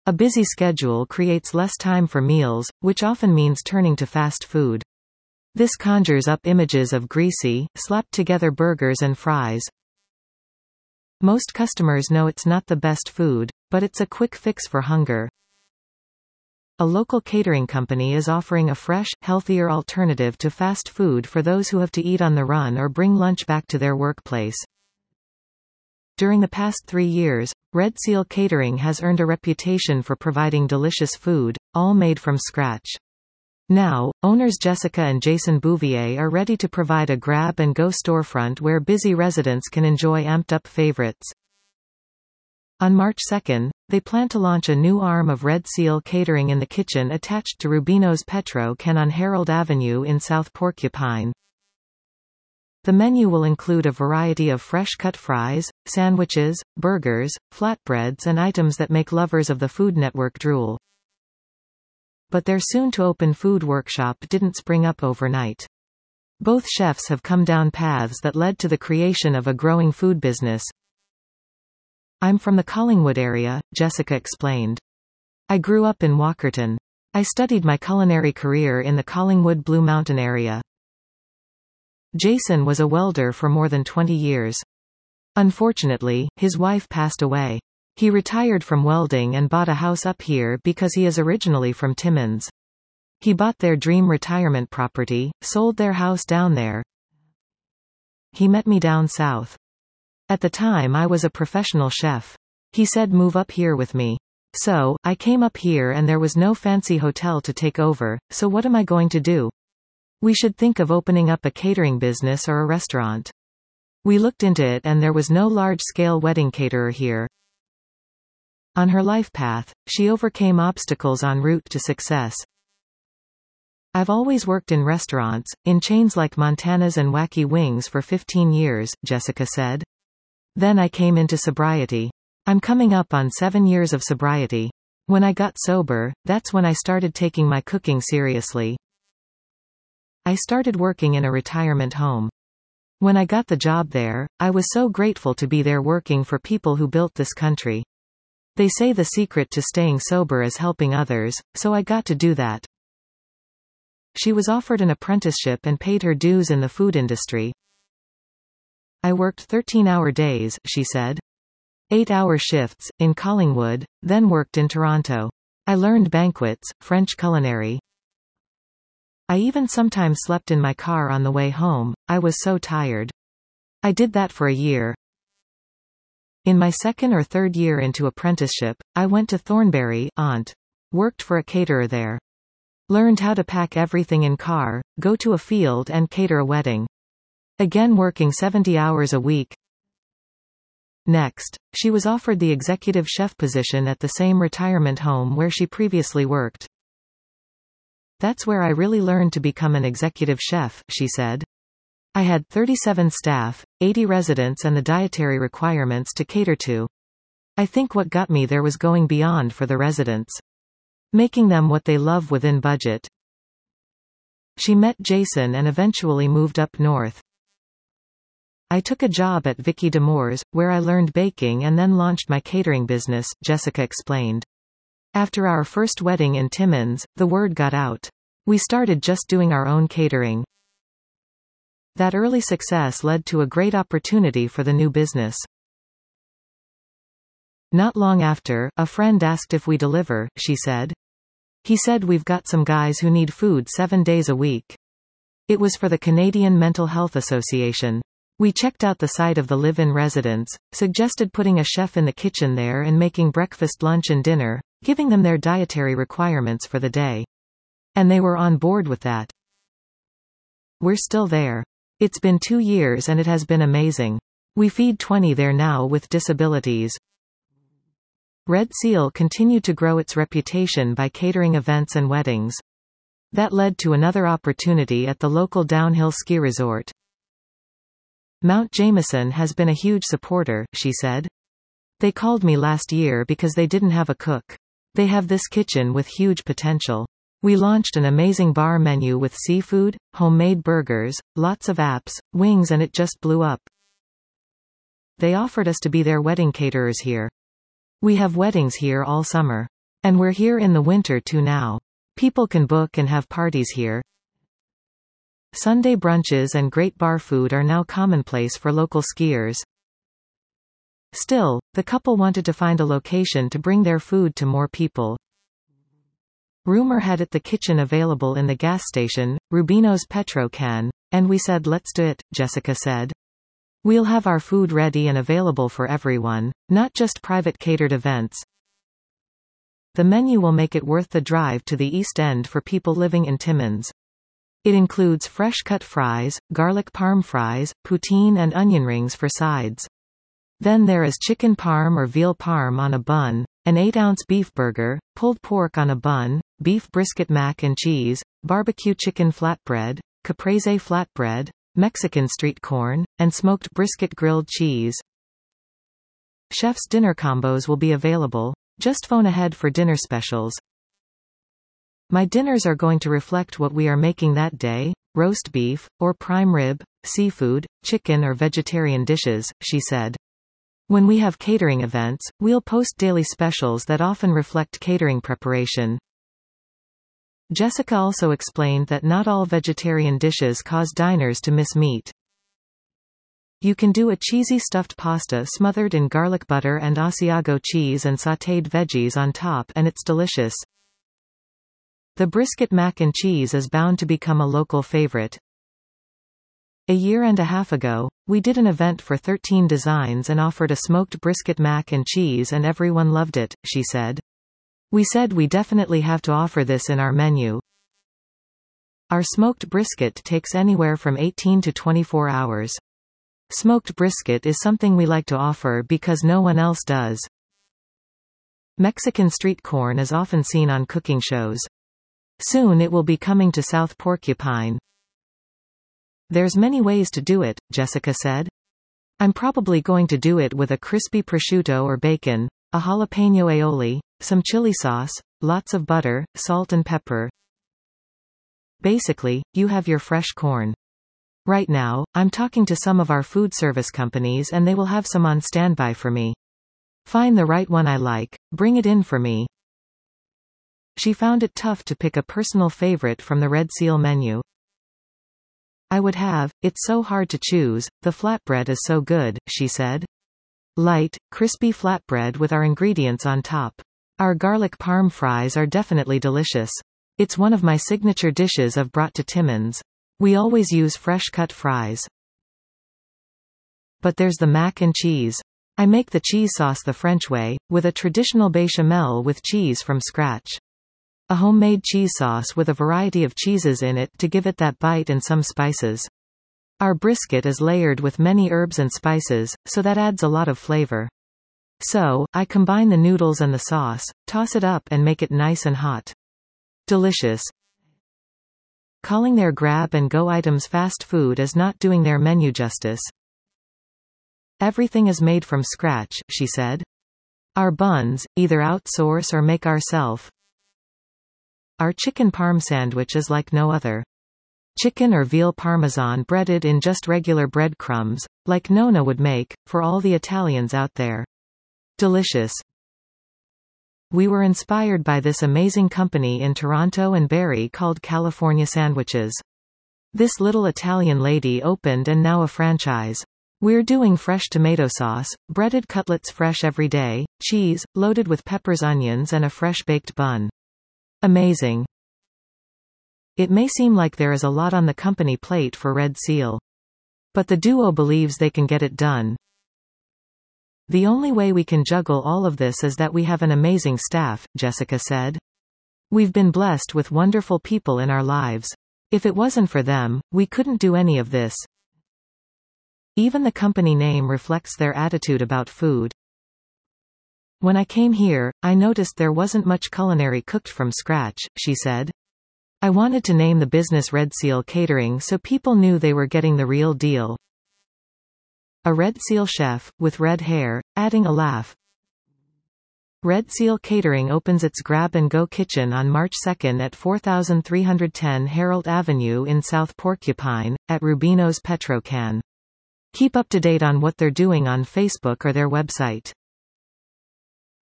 A busy schedule creates less time for meals, which often means turning to fast food. This conjures up images of greasy, slapped-together burgers and fries. Most customers know it's not the best food, but it's a quick fix for hunger. A local catering company is offering a fresh, healthier alternative to fast food for those who have to eat on the run or bring lunch back to their workplace. During the past 3 years, Red Seal Catering has earned a reputation for providing delicious food, all made from scratch. Now, owners Jessica and Jason Bouvier are ready to provide a grab-and-go storefront where busy residents can enjoy amped-up favorites. On March 2, they plan to launch a new arm of Red Seal Catering in the kitchen attached to Rubino's Petro Can on Herald Avenue in South Porcupine. The menu will include a variety of fresh-cut fries, sandwiches, burgers, flatbreads and items that make lovers of the Food Network drool. But their soon-to-open food workshop didn't spring up overnight. Both chefs have come down paths that led to the creation of a growing food business. I'm from the Collingwood area, Jessica explained. I grew up in Walkerton. I studied my culinary career in the Collingwood Blue Mountain area. Jason was a welder for more than 20 years. Unfortunately, his wife passed away. He retired from welding and bought a house up here because he is originally from Timmins. He bought their dream retirement property, sold their house down there. He met me down south. At the time I was a professional chef. He said move up here with me. So, I came up here and there was no fancy hotel to take over, so what am I going to do? We should think of opening up a catering business or a restaurant. We looked into it and there was no large-scale wedding caterer here. On her life path, she overcame obstacles en route to success. I've always worked in restaurants, in chains like Montana's and Wacky Wings for 15 years, Jessica said. Then I came into sobriety. I'm coming up on 7 years of sobriety. When I got sober, that's when I started taking my cooking seriously. I started working in a retirement home. When I got the job there, I was so grateful to be there working for people who built this country. They say the secret to staying sober is helping others, so I got to do that. She was offered an apprenticeship and paid her dues in the food industry. I worked 13-hour days, she said. 8-hour shifts, in Collingwood, then worked in Toronto. I learned banquets, French culinary. I even sometimes slept in my car on the way home, I was so tired. I did that for a year. In my second or third year into apprenticeship, I went to Thornbury, Ont. Worked for a caterer there. Learned how to pack everything in car, go to a field and cater a wedding. Again working 70 hours a week. Next, she was offered the executive chef position at the same retirement home where she previously worked. That's where I really learned to become an executive chef, she said. I had 37 staff, 80 residents and the dietary requirements to cater to. I think what got me there was going beyond for the residents. Making them what they love within budget. She met Jason and eventually moved up north. I took a job at Vicky D'Amour's, where I learned baking and then launched my catering business, Jessica explained. After our first wedding in Timmins, the word got out. We started just doing our own catering. That early success led to a great opportunity for the new business. Not long after, a friend asked if we deliver, she said. He said we've got some guys who need food 7 days a week. It was for the Canadian Mental Health Association. We checked out the site of the live-in residence, suggested putting a chef in the kitchen there and making breakfast, lunch and dinner, giving them their dietary requirements for the day. And they were on board with that. We're still there. It's been 2 years and it has been amazing. We feed 20 there now with disabilities. Red Seal continued to grow its reputation by catering events and weddings. That led to another opportunity at the local downhill ski resort. Mount Jameson has been a huge supporter, she said. They called me last year because they didn't have a cook. They have this kitchen with huge potential. We launched an amazing bar menu with seafood, homemade burgers, lots of apps, wings and it just blew up. They offered us to be their wedding caterers here. We have weddings here all summer. And we're here in the winter too now. People can book and have parties here. Sunday brunches and great bar food are now commonplace for local skiers. Still, the couple wanted to find a location to bring their food to more people. Rumor had it the kitchen available in the gas station, Rubino's Petro-Can, and we said let's do it, Jessica said. We'll have our food ready and available for everyone, not just private catered events. The menu will make it worth the drive to the East End for people living in Timmins. It includes fresh-cut fries, garlic parm fries, poutine and onion rings for sides. Then there is chicken parm or veal parm on a bun, an 8-ounce beef burger, pulled pork on a bun, beef brisket mac and cheese, barbecue chicken flatbread, caprese flatbread, Mexican street corn, and smoked brisket grilled cheese. Chef's dinner combos will be available. Just phone ahead for dinner specials. My dinners are going to reflect what we are making that day, roast beef, or prime rib, seafood, chicken or vegetarian dishes, she said. When we have catering events, we'll post daily specials that often reflect catering preparation. Jessica also explained that not all vegetarian dishes cause diners to miss meat. You can do a cheesy stuffed pasta smothered in garlic butter and Asiago cheese and sautéed veggies on top, and it's delicious. The brisket mac and cheese is bound to become a local favorite. A year and a half ago, we did an event for 13 Designs and offered a smoked brisket mac and cheese and everyone loved it, she said. We said we definitely have to offer this in our menu. Our smoked brisket takes anywhere from 18 to 24 hours. Smoked brisket is something we like to offer because no one else does. Mexican street corn is often seen on cooking shows. Soon it will be coming to South Porcupine. There's many ways to do it, Jessica said. I'm probably going to do it with a crispy prosciutto or bacon, a jalapeno aioli, some chili sauce, lots of butter, salt and pepper. Basically, you have your fresh corn. Right now, I'm talking to some of our food service companies and they will have some on standby for me. Find the right one I like, bring it in for me. She found it tough to pick a personal favorite from the Red Seal menu. I would have, it's so hard to choose, the flatbread is so good, she said. Light, crispy flatbread with our ingredients on top. Our garlic parm fries are definitely delicious. It's one of my signature dishes I've brought to Timmins. We always use fresh-cut fries. But there's the mac and cheese. I make the cheese sauce the French way, with a traditional bechamel with cheese from scratch. A homemade cheese sauce with a variety of cheeses in it to give it that bite and some spices. Our brisket is layered with many herbs and spices, so that adds a lot of flavor. So, I combine the noodles and the sauce, toss it up and make it nice and hot. Delicious. Calling their grab-and-go items fast food is not doing their menu justice. Everything is made from scratch, she said. Our buns, either outsource or make ourselves. Our chicken parm sandwich is like no other. Chicken or veal parmesan breaded in just regular breadcrumbs, like Nonna would make, for all the Italians out there. Delicious. We were inspired by this amazing company in Toronto and Barrie called California Sandwiches. This little Italian lady opened and now a franchise. We're doing fresh tomato sauce, breaded cutlets fresh every day, cheese, loaded with peppers, onions and a fresh baked bun. Amazing. It may seem like there is a lot on the company plate for Red Seal. But the duo believes they can get it done. The only way we can juggle all of this is that we have an amazing staff, Jessica said. We've been blessed with wonderful people in our lives. If it wasn't for them, we couldn't do any of this. Even the company name reflects their attitude about food. When I came here, I noticed there wasn't much culinary cooked from scratch, she said. I wanted to name the business Red Seal Catering so people knew they were getting the real deal. A Red Seal chef, with red hair, adding a laugh. Red Seal Catering opens its grab-and-go kitchen on March 2 at 4310 Harold Avenue in South Porcupine, at Rubino's Petro-Can. Keep up to date on what they're doing on Facebook or their website.